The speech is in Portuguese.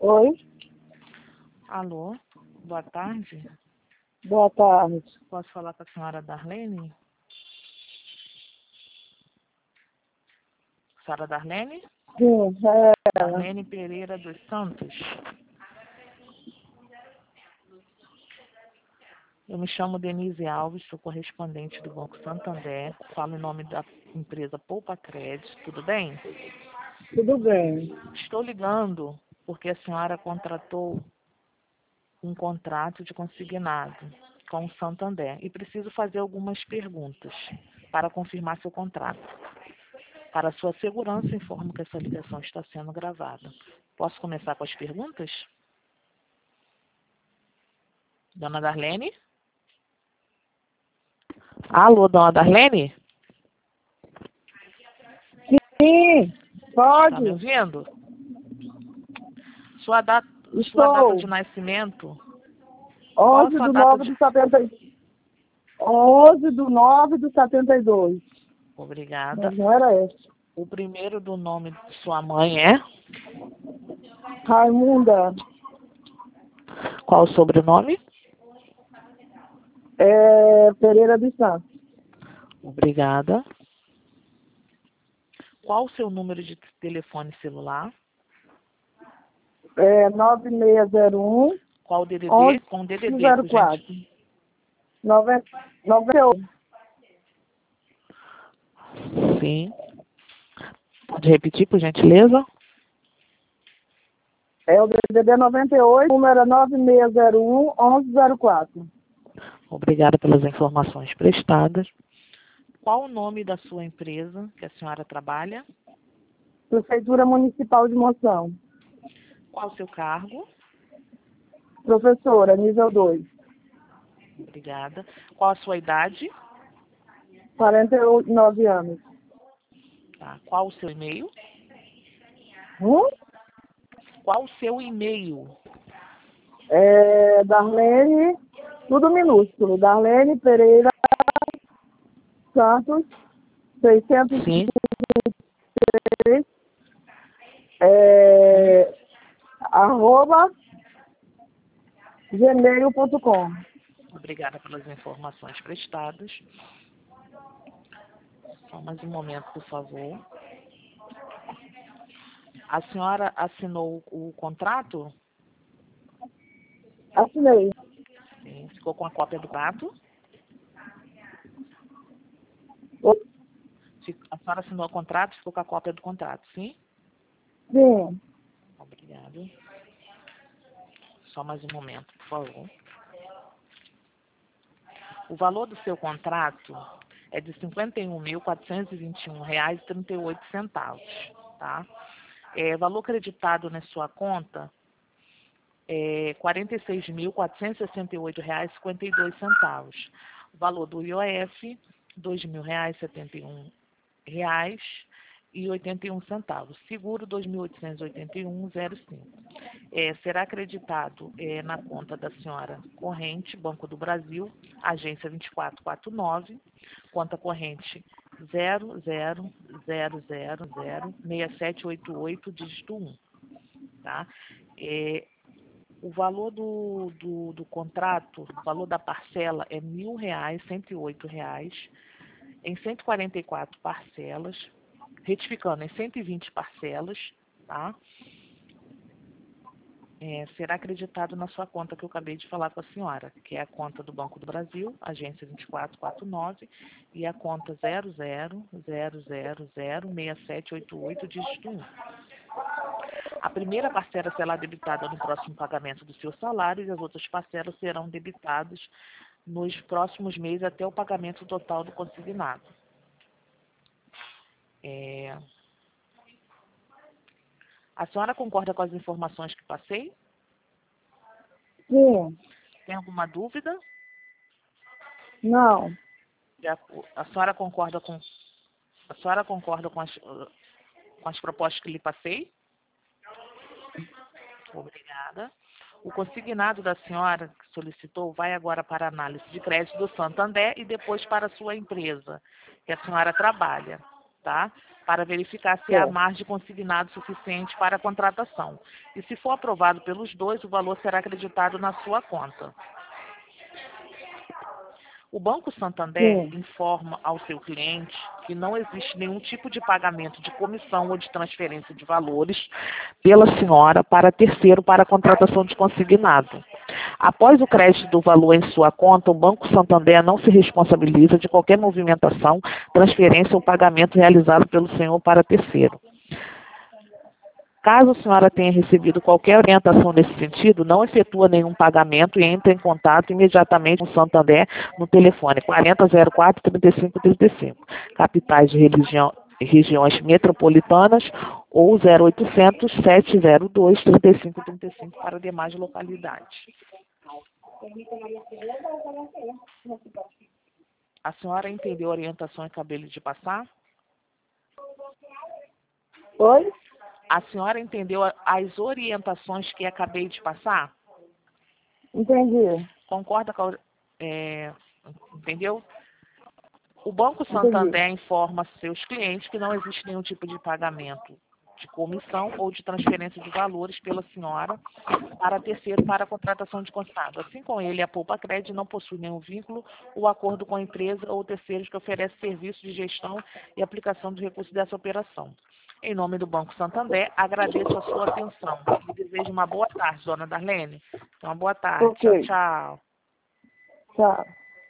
Oi, Alô, boa tarde. boa tarde. Posso falar com a senhora Darlene? Senhora Darlene? Sim, é, Darlene Pereira dos Santos. Eu me chamo Denise Alves, sou correspondente do Banco Santander. Falo em nome da empresa Poupa Crédito, tudo bem? tudo bem. Estou ligando porque a senhora contratou um contrato de consignado com o Santander e preciso fazer algumas perguntas para confirmar seu contrato. Para sua segurança, informo que essa ligação está sendo gravada. Posso começar com as perguntas? Dona Darlene? Alô, dona Darlene? Sim, Está me pode? ouvindo? Sua data Estou. de nascimento? Qual a 11 sua do data 9 de... do 70, 11 do 9 do 72. Obrigada. Mas não era esse. O primeiro do nome de sua mãe é? Raimunda, Qual o sobrenome? Pereira dos Santos. Obrigada. Qual o seu número de telefone celular? 9601 Qual o DDD? Com o DDD, por 1104. gente. 98. Sim. Pode repetir, por gentileza? É o DDD 98, número é 9601 1104. Obrigada pelas informações prestadas. Qual o nome da sua empresa que a senhora trabalha? Prefeitura Municipal de Moção. Qual o seu cargo? Professora, nível 2. Obrigada. Qual a sua idade? 49 anos. Tá. Qual o seu e-mail? Hum? Qual o seu e-mail? Darlene, tudo minúsculo. Darlene Pereira Santos, 603, Sim. arroba gmail.com. Obrigada pelas informações prestadas. Só mais um momento, por favor. A senhora assinou o contrato? Assinei. Sim. Ficou com a cópia do contrato? A senhora assinou o contrato, ficou com a cópia do contrato, sim? Sim. Obrigado. Só mais um momento, por favor. O valor do seu contrato é de R$ 51.421,38, tá? Valor creditado na sua conta é R$ 46.468,52. O valor do IOF, R$ 2.071,81. Seguro, R$ 2.881,05. Será acreditado na conta da senhora corrente, Banco do Brasil, agência 2449, conta corrente 00006788, dígito 1. Tá? O valor do contrato, o valor da parcela é R$ 1.000, R$ 108, em 144 parcelas, retificando, em 120 parcelas, tá? Será acreditado na sua conta que eu acabei de falar com a senhora, que é a conta do Banco do Brasil, agência 2449, e a conta 00006788, dígito 1. A primeira parcela será debitada no próximo pagamento do seu salário e as outras parcelas serão debitadas nos próximos meses até o pagamento total do consignado. A senhora concorda com as informações que passei? Sim. Tem alguma dúvida? Não. A senhora concorda com as propostas que lhe passei? Obrigada. O consignado da senhora que solicitou vai agora para a análise de crédito do Santander e depois para a sua empresa, que a senhora trabalha. tá? Para verificar se há Certo. margem consignado suficiente para a contratação. E se for aprovado pelos dois, o valor será acreditado na sua conta. O Banco Santander Sim. informa ao seu cliente que não existe nenhum tipo de pagamento de comissão ou de transferência de valores pela senhora para terceiro para a contratação de consignado. Após o crédito do valor em sua conta, o Banco Santander não se responsabiliza de qualquer movimentação, transferência ou pagamento realizado pelo senhor para terceiro. Caso a senhora tenha recebido qualquer orientação nesse sentido, não efetua nenhum pagamento e entre em contato imediatamente com o Santander no telefone 4004-3535, capitais de regiões metropolitanas, ou 0800-702-3535 para demais localidades. A senhora entendeu a orientação que acabei de passar? Oi? A senhora entendeu as orientações que acabei de passar? Entendi. Concorda com entendeu? O Banco Entendi. Santander informa seus clientes que não existe nenhum tipo de pagamento de comissão ou de transferência de valores pela senhora para terceiro para a contratação de consignado. Assim como ele, a Poupa Crédito não possui nenhum vínculo ou acordo com a empresa ou terceiros que oferece serviço de gestão e aplicação de recursos dessa operação. Em nome do Banco Santander, agradeço a sua atenção. E desejo uma boa tarde, dona Darlene. Uma boa tarde. Ok. Tchau, tchau. Tchau.